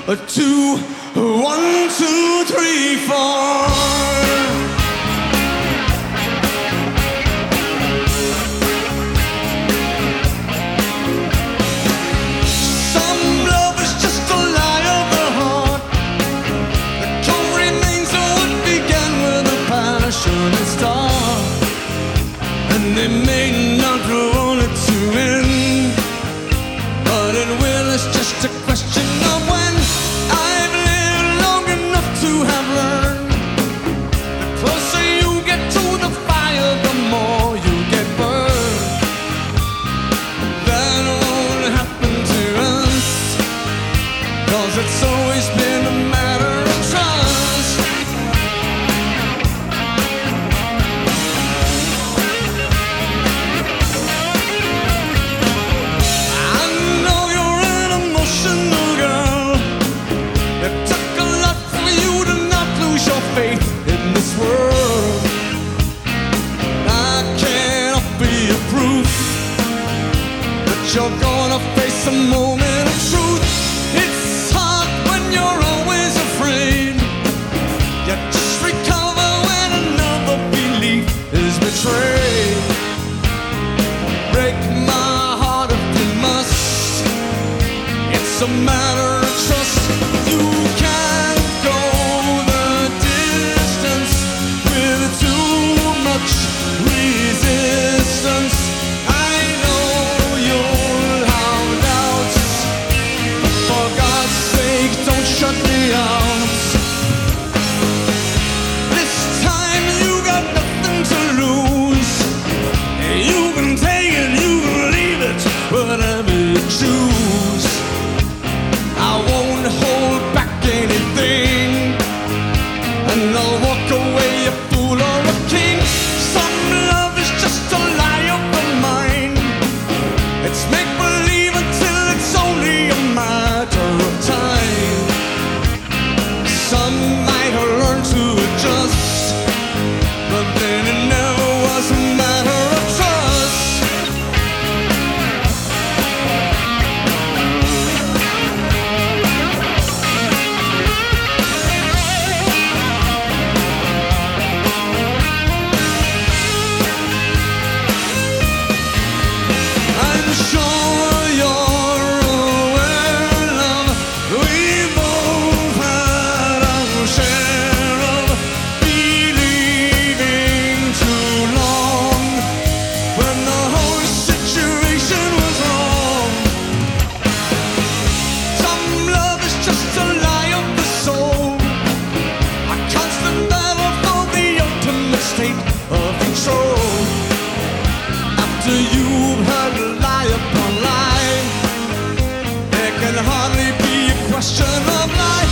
two, one, two, three, four. Some love is just a lie of the heart. The core remains what began with a passionate start, and they may not want it to end, but it will. It's just a question of when. I've lived long enough to have learned, the closer you get to the fire, the more you get burned. That won't happen to us, 'cause it's always been a matter of trust. I know you're an emotional girl. It took a lot for you to not lose your faith in this world. I can't offer you proof, but you're gonna face a moment of truth. It's hard when you're always afraid. You just recover when another belief is betrayed. Break my heart if you must. It's a matter of trust. You can't go the distance with too much resistance. I know you'll have doubts, but for God's sake, don't shut me out. This time you got nothing to lose. You can take it, you can leave it, whatever you choose. I won't hold back anything, and I'll walk away a fool or a king. Some love is just a lie of the mind. It's make-believe until it's only a matter of time. Some might learn to adjust, but then it never was a matter of trust. I'm sure you're aware, love, we both had our share of believing too long when the whole situation was wrong. Some love is just a lie of the soul, a constant battle for the ultimate state of control. After you've heard lie upon lie, there can hardly be a question of lie.